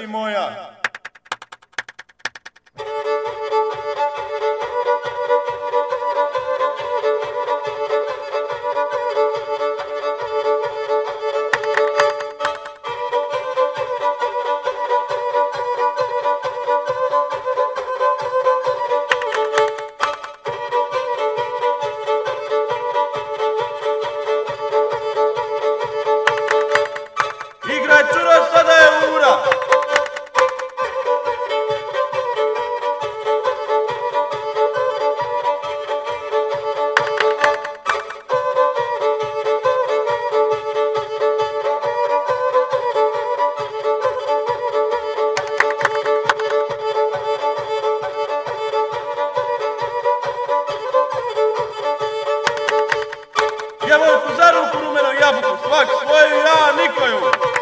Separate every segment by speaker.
Speaker 1: si moja. Igraj curo, sada je ura. Djevojku za ruku, rumenu jabuku, svak svoju, ja nikoju.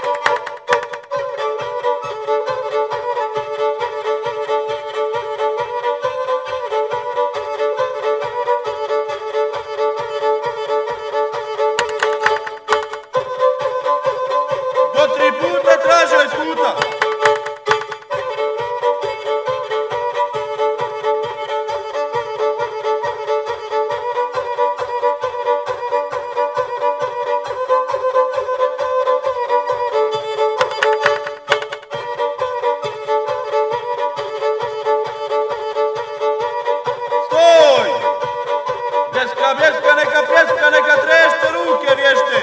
Speaker 1: Do 3 puta tražio iz puta. Stoj! Bljeska, bljeska, neka pljeska, neka trešte ruke vješte.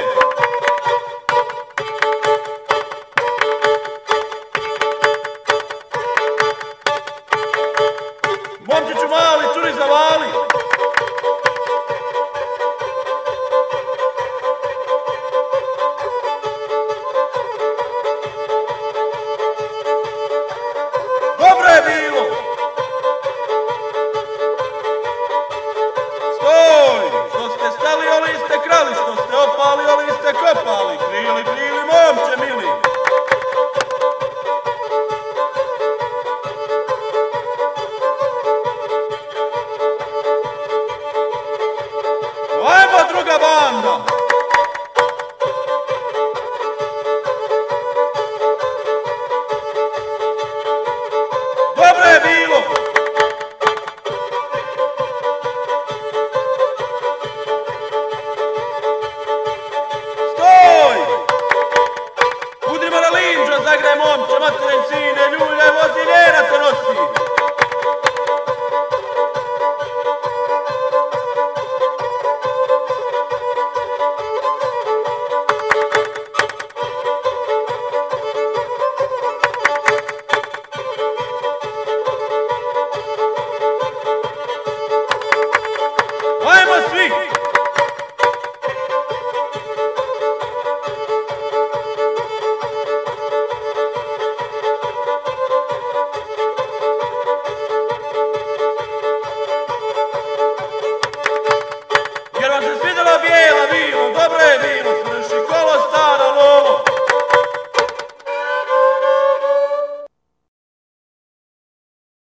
Speaker 1: Momčiću mali, curi zavali. Dobro je bilo. Stoj! Što ste stali, oli ste krali, što ste opali, oli